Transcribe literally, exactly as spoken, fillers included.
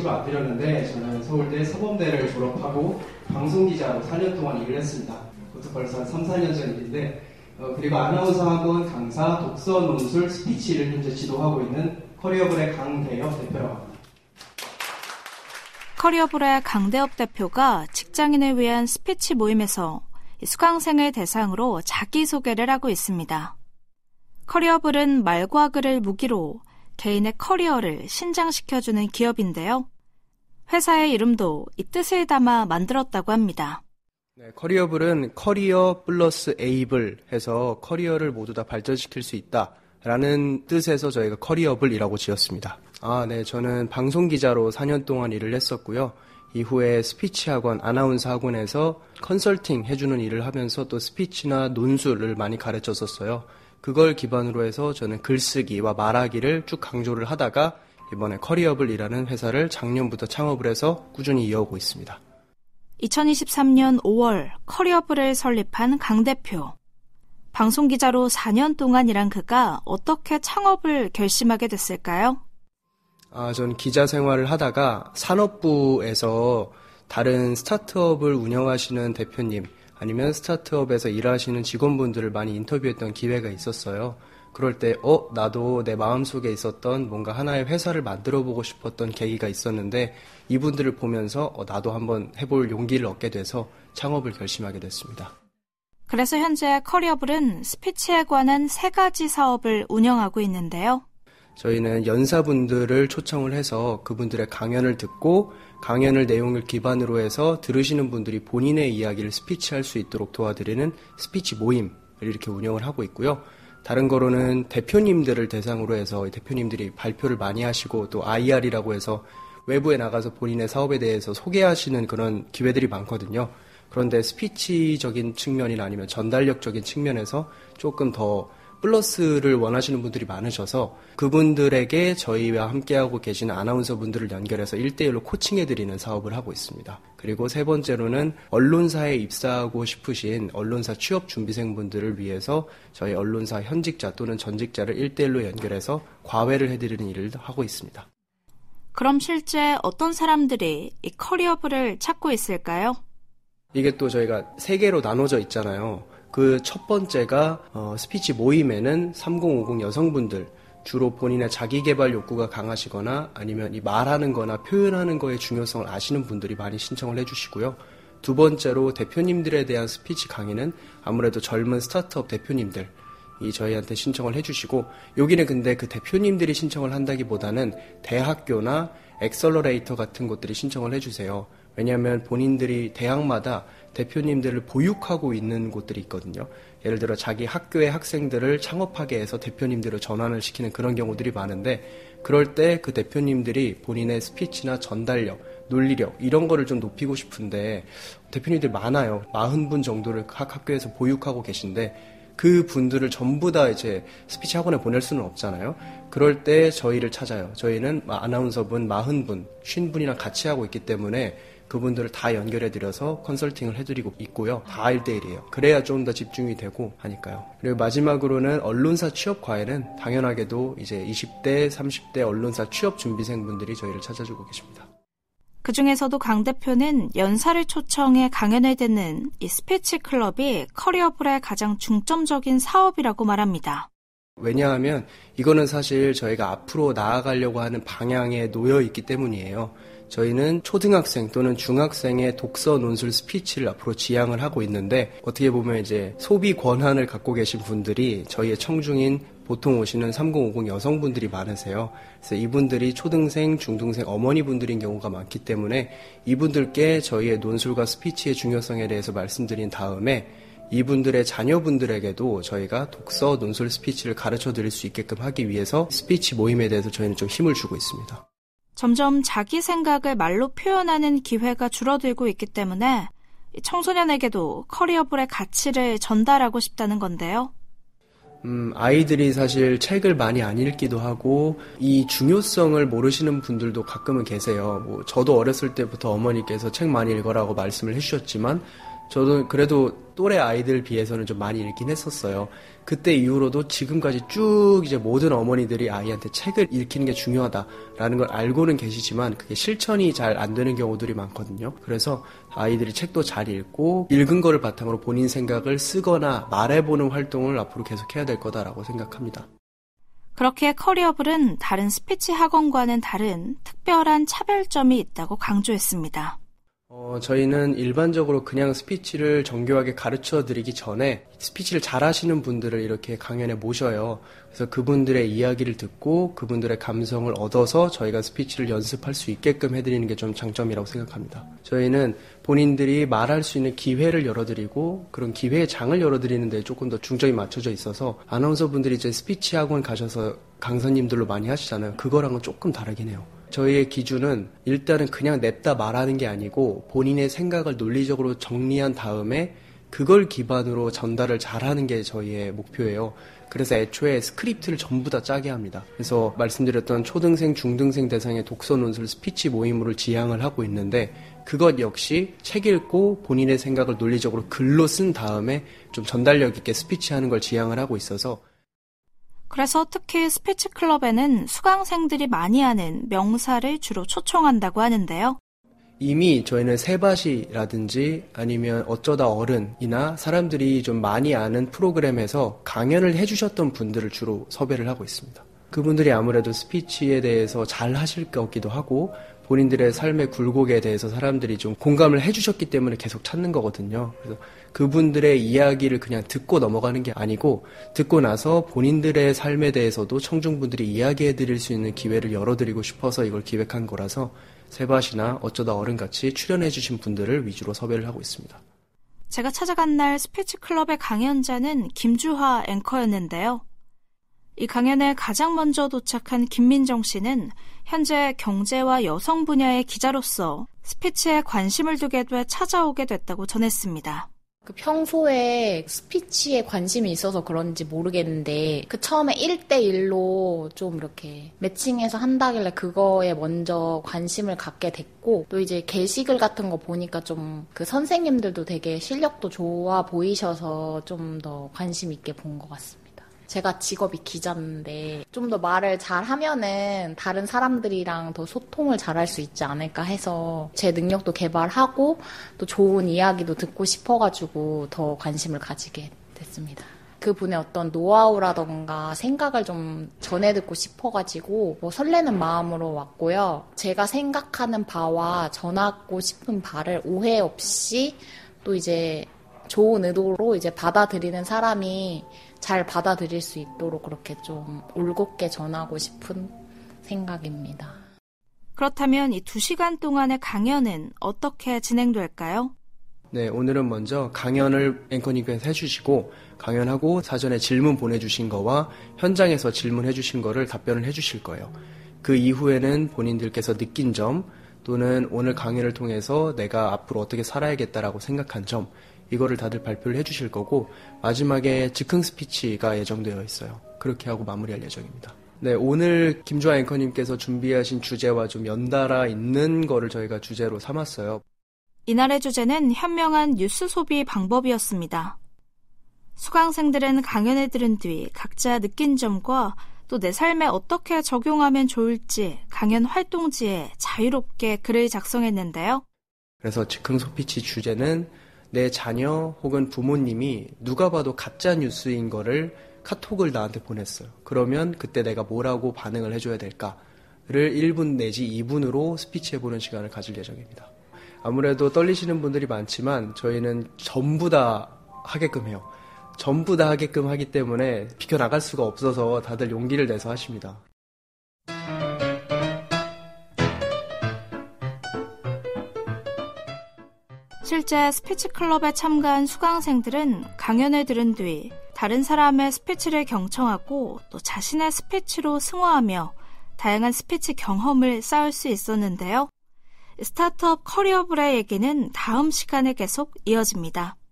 친구 안 드렸는데 저는 서울대 서범대를 졸업하고 방송기자로 사 년 동안 일을 했습니다. 그것도 벌써 한 삼, 사 년 전 일인데 어, 그리고 아나운서 학원 강사, 독서, 논술, 스피치를 현재 지도하고 있는 커리어블의 강대엽 대표라고 합니다. 커리어블의 강대엽 대표가 직장인을 위한 스피치 모임에서 수강생을 대상으로 자기소개를 하고 있습니다. 커리어블은 말과 글을 무기로 개인의 커리어를 신장시켜주는 기업인데요. 회사의 이름도 이 뜻을 담아 만들었다고 합니다. 네, 커리어블은 커리어 플러스 에이블 해서 커리어를 모두 다 발전시킬 수 있다라는 뜻에서 저희가 커리어블이라고 지었습니다. 아, 네, 저는 방송기자로 사 년 동안 일을 했었고요. 이후에 스피치 학원, 아나운서 학원에서 컨설팅 해주는 일을 하면서 또 스피치나 논술을 많이 가르쳤었어요. 그걸 기반으로 해서 저는 글쓰기와 말하기를 쭉 강조를 하다가 이번에 커리어블이라는 회사를 작년부터 창업을 해서 꾸준히 이어오고 있습니다. 이천이십삼 년 오월 커리어블을 설립한 강 대표. 방송기자로 사 년 동안 일한 그가 어떻게 창업을 결심하게 됐을까요? 아, 전 기자 생활을 하다가 산업부에서 다른 스타트업을 운영하시는 대표님 아니면 스타트업에서 일하시는 직원분들을 많이 인터뷰했던 기회가 있었어요. 그럴 때 어? 나도 내 마음속에 있었던 뭔가 하나의 회사를 만들어보고 싶었던 계기가 있었는데 이분들을 보면서 어, 나도 한번 해볼 용기를 얻게 돼서 창업을 결심하게 됐습니다. 그래서 현재 커리어블은 스피치에 관한 세 가지 사업을 운영하고 있는데요. 저희는 연사분들을 초청을 해서 그분들의 강연을 듣고 강연을 내용을 기반으로 해서 들으시는 분들이 본인의 이야기를 스피치할 수 있도록 도와드리는 스피치 모임을 이렇게 운영을 하고 있고요. 다른 거로는 대표님들을 대상으로 해서 대표님들이 발표를 많이 하시고 또 아이알이라고 해서 외부에 나가서 본인의 사업에 대해서 소개하시는 그런 기회들이 많거든요. 그런데 스피치적인 측면이나 아니면 전달력적인 측면에서 조금 더 플러스를 원하시는 분들이 많으셔서 그분들에게 저희와 함께하고 계시는 아나운서 분들을 연결해서 일 대일로 코칭해드리는 사업을 하고 있습니다. 그리고 세 번째로는 언론사에 입사하고 싶으신 언론사 취업 준비생분들을 위해서 저희 언론사 현직자 또는 전직자를 일 대일로 연결해서 과외를 해드리는 일을 하고 있습니다. 그럼 실제 어떤 사람들이 이 커리어블을 찾고 있을까요? 이게 또 저희가 세 개로 나눠져 있잖아요. 그 첫 번째가 어, 스피치 모임에는 삼십 오십 여성분들, 주로 본인의 자기개발 욕구가 강하시거나 아니면 이 말하는 거나 표현하는 거의 중요성을 아시는 분들이 많이 신청을 해주시고요. 두 번째로 대표님들에 대한 스피치 강의는 아무래도 젊은 스타트업 대표님들 이 저희한테 신청을 해주시고, 여기는 근데 그 대표님들이 신청을 한다기보다는 대학교나 엑셀러레이터 같은 곳들이 신청을 해주세요. 왜냐하면 본인들이 대학마다 대표님들을 보육하고 있는 곳들이 있거든요. 예를 들어 자기 학교의 학생들을 창업하게 해서 대표님들을 전환을 시키는 그런 경우들이 많은데, 그럴 때 그 대표님들이 본인의 스피치나 전달력, 논리력 이런 거를 좀 높이고 싶은데 대표님들 많아요. 사십 분 정도를 각 학교에서 보육하고 계신데 그 분들을 전부 다 이제 스피치 학원에 보낼 수는 없잖아요. 그럴 때 저희를 찾아요. 저희는 아나운서분 사십 분, 오십 분이랑 같이 하고 있기 때문에 그분들을 다 연결해드려서 컨설팅을 해드리고 있고요. 다 일 대일이에요. 그래야 좀 더 집중이 되고 하니까요. 그리고 마지막으로는 언론사 취업 과외는 당연하게도 이제 이십 대, 삼십 대 언론사 취업 준비생분들이 저희를 찾아주고 계십니다. 그 중에서도 강 대표는 연사를 초청해 강연을 듣는 이 스피치 클럽이 커리어블의 가장 중점적인 사업이라고 말합니다. 왜냐하면 이거는 사실 저희가 앞으로 나아가려고 하는 방향에 놓여 있기 때문이에요. 저희는 초등학생 또는 중학생의 독서, 논술, 스피치를 앞으로 지향을 하고 있는데, 어떻게 보면 이제 소비 권한을 갖고 계신 분들이 저희의 청중인 보통 오시는 삼십 오십 여성분들이 많으세요. 그래서 이분들이 초등생, 중등생 어머니분들인 경우가 많기 때문에 이분들께 저희의 논술과 스피치의 중요성에 대해서 말씀드린 다음에 이분들의 자녀분들에게도 저희가 독서, 논술, 스피치를 가르쳐 드릴 수 있게끔 하기 위해서 스피치 모임에 대해서 저희는 좀 힘을 주고 있습니다. 점점 자기 생각을 말로 표현하는 기회가 줄어들고 있기 때문에 청소년에게도 커리어블의 가치를 전달하고 싶다는 건데요. 음, 아이들이 사실 책을 많이 안 읽기도 하고 이 중요성을 모르시는 분들도 가끔은 계세요. 뭐 저도 어렸을 때부터 어머니께서 책 많이 읽어라고 말씀을 해주셨지만 저도 그래도 또래 아이들 비해서는 좀 많이 읽긴 했었어요. 그때 이후로도 지금까지 쭉 이제 모든 어머니들이 아이한테 책을 읽히는 게 중요하다라는 걸 알고는 계시지만 그게 실천이 잘 안 되는 경우들이 많거든요. 그래서 아이들이 책도 잘 읽고 읽은 거를 바탕으로 본인 생각을 쓰거나 말해보는 활동을 앞으로 계속해야 될 거다라고 생각합니다. 그렇게 커리어블은 다른 스피치 학원과는 다른 특별한 차별점이 있다고 강조했습니다. 어, 저희는 일반적으로 그냥 스피치를 정교하게 가르쳐 드리기 전에 스피치를 잘 하시는 분들을 이렇게 강연에 모셔요. 그래서 그분들의 이야기를 듣고 그분들의 감성을 얻어서 저희가 스피치를 연습할 수 있게끔 해드리는 게 좀 장점이라고 생각합니다. 저희는 본인들이 말할 수 있는 기회를 열어드리고 그런 기회의 장을 열어드리는 데 조금 더 중점이 맞춰져 있어서 아나운서 분들이 이제 스피치 학원 가셔서 강사님들로 많이 하시잖아요. 그거랑은 조금 다르긴 해요. 저희의 기준은 일단은 그냥 냅다 말하는 게 아니고 본인의 생각을 논리적으로 정리한 다음에 그걸 기반으로 전달을 잘하는 게 저희의 목표예요. 그래서 애초에 스크립트를 전부 다 짜게 합니다. 그래서 말씀드렸던 초등생, 중등생 대상의 독서 논술 스피치 모임을 지향을 하고 있는데 그것 역시 책 읽고 본인의 생각을 논리적으로 글로 쓴 다음에 좀 전달력 있게 스피치하는 걸 지향을 하고 있어서 그래서 특히 스피치 클럽에는 수강생들이 많이 하는 명사를 주로 초청한다고 하는데요. 이미 저희는 세바시라든지 아니면 어쩌다 어른이나 사람들이 좀 많이 아는 프로그램에서 강연을 해주셨던 분들을 주로 섭외를 하고 있습니다. 그분들이 아무래도 스피치에 대해서 잘 하실 거기도 하고 본인들의 삶의 굴곡에 대해서 사람들이 좀 공감을 해주셨기 때문에 계속 찾는 거거든요. 그래서 그분들의 이야기를 그냥 듣고 넘어가는 게 아니고 듣고 나서 본인들의 삶에 대해서도 청중분들이 이야기해드릴 수 있는 기회를 열어드리고 싶어서 이걸 기획한 거라서 세바시나 어쩌다 어른같이 출연해주신 분들을 위주로 섭외를 하고 있습니다. 제가 찾아간 날 스피치 클럽의 강연자는 김주하 앵커였는데요. 이 강연에 가장 먼저 도착한 김민정 씨는 현재 경제와 여성 분야의 기자로서 스피치에 관심을 두게 돼 찾아오게 됐다고 전했습니다. 그 평소에 스피치에 관심이 있어서 그런지 모르겠는데 그 처음에 일 대 일로 좀 이렇게 매칭해서 한다길래 그거에 먼저 관심을 갖게 됐고 또 이제 게시글 같은 거 보니까 좀 그 선생님들도 되게 실력도 좋아 보이셔서 좀 더 관심 있게 본 것 같습니다. 제가 직업이 기자인데 좀 더 말을 잘하면은 다른 사람들이랑 더 소통을 잘할 수 있지 않을까 해서 제 능력도 개발하고 또 좋은 이야기도 듣고 싶어가지고 더 관심을 가지게 됐습니다. 그분의 어떤 노하우라던가 생각을 좀 전해 듣고 싶어가지고 뭐 설레는 마음으로 왔고요. 제가 생각하는 바와 전하고 싶은 바를 오해 없이 또 이제 좋은 의도로 이제 받아들이는 사람이 잘 받아들일 수 있도록 그렇게 좀 올곧게 전하고 싶은 생각입니다. 그렇다면 이 두 시간 동안의 강연은 어떻게 진행될까요? 네, 오늘은 먼저 강연을 앵커님께서 해주시고 강연하고 사전에 질문 보내주신 거와 현장에서 질문해주신 거를 답변을 해주실 거예요. 그 이후에는 본인들께서 느낀 점 또는 오늘 강연을 통해서 내가 앞으로 어떻게 살아야겠다라고 생각한 점 이거를 다들 발표를 해주실 거고 마지막에 즉흥 스피치가 예정되어 있어요. 그렇게 하고 마무리할 예정입니다. 네, 오늘 김주하 앵커님께서 준비하신 주제와 좀 연달아 있는 거를 저희가 주제로 삼았어요. 이날의 주제는 현명한 뉴스 소비 방법이었습니다. 수강생들은 강연을 들은 뒤 각자 느낀 점과 또 내 삶에 어떻게 적용하면 좋을지 강연 활동지에 자유롭게 글을 작성했는데요. 그래서 즉흥 스피치 주제는 내 자녀 혹은 부모님이 누가 봐도 가짜 뉴스인 거를 카톡을 나한테 보냈어요. 그러면 그때 내가 뭐라고 반응을 해줘야 될까를 일 분 내지 이 분으로 스피치해보는 시간을 가질 예정입니다. 아무래도 떨리시는 분들이 많지만 저희는 전부 다 하게끔 해요. 전부 다 하게끔 하기 때문에 비켜나갈 수가 없어서 다들 용기를 내서 하십니다. 실제 스피치 클럽에 참가한 수강생들은 강연을 들은 뒤 다른 사람의 스피치를 경청하고 또 자신의 스피치로 승화하며 다양한 스피치 경험을 쌓을 수 있었는데요. 스타트업 커리어블의 얘기는 다음 시간에 계속 이어집니다.